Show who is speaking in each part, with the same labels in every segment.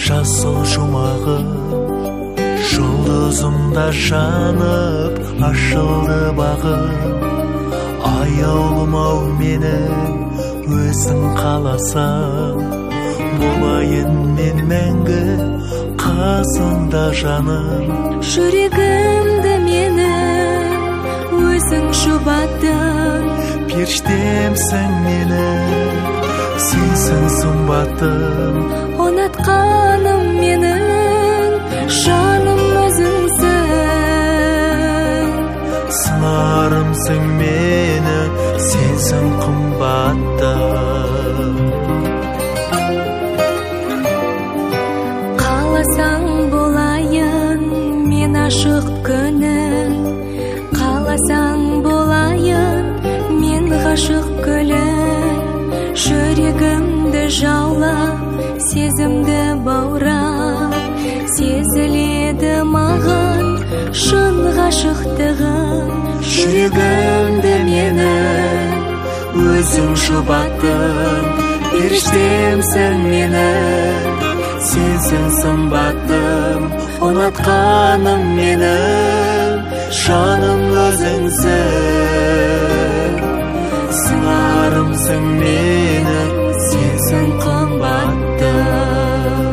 Speaker 1: жасыл жұмағы жұлдызымда жанып ашылды бағы. Аяулым ау менің өзің қаласаң, болайын мен мәңгі қасыңда жаным.
Speaker 2: Жүрегімді менің өзің жұбаттың,
Speaker 1: періштемсің менің, сенсің сымбаттым.
Speaker 2: Ұнатқаным менің жаным өзіңсің,
Speaker 1: сыңарымсың менің, сенсің қымбаттым.
Speaker 2: Қаласаң болайын мен ашық күнің, қаласаң болайын мен ғашық гүлің. Жүрегімді жаулап, сезімді баурап, сезіледі маған шын ғашықтығың.
Speaker 1: Жүрегімді менің өзің жұбаттың, періштемсің менің, сенсің сымбаттым. Ұнатқаным менің жаным өзіңсің, сыңарымсың менің, сенсің қымбаттым.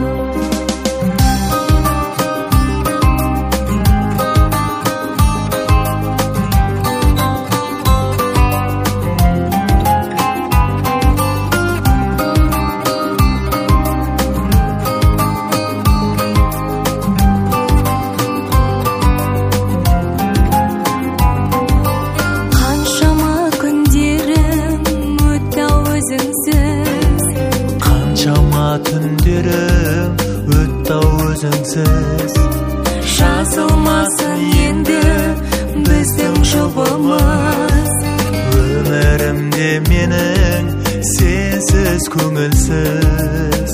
Speaker 1: Түндерім өтті-ау өзіңсіз,
Speaker 2: жазылмасын енді біздің жұбымыз.
Speaker 1: Өмірімде менің сенсіз көңілсіз.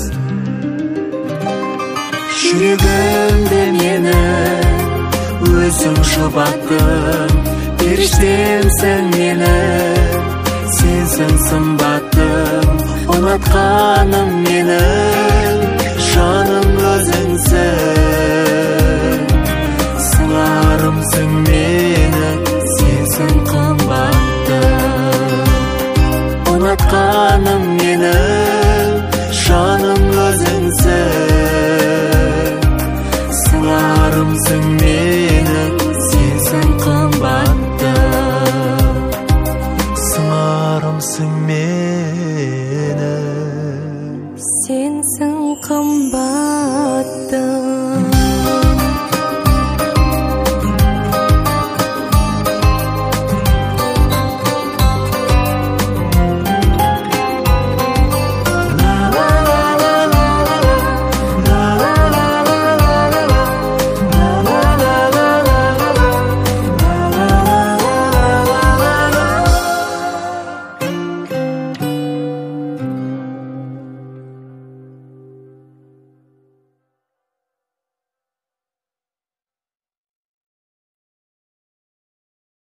Speaker 1: Жүрегімді менің өзің жұбаттың, періштемсің менің, сенсің сымбаттым. Ұнатқаным менің жаным өзіңсің, сыңарымсың менің,